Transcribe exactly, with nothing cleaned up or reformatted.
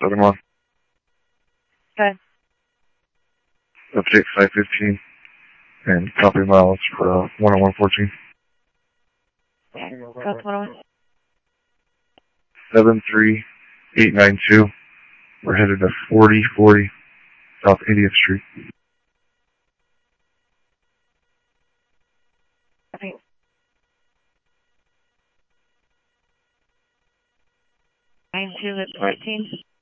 Southern one. Okay. Update five fifteen. And copy miles for uh, one oh one fourteen. That's one oh one. seven three eight nine two. We're headed to forty forty South eightieth Street. Okay. nine two at fourteen.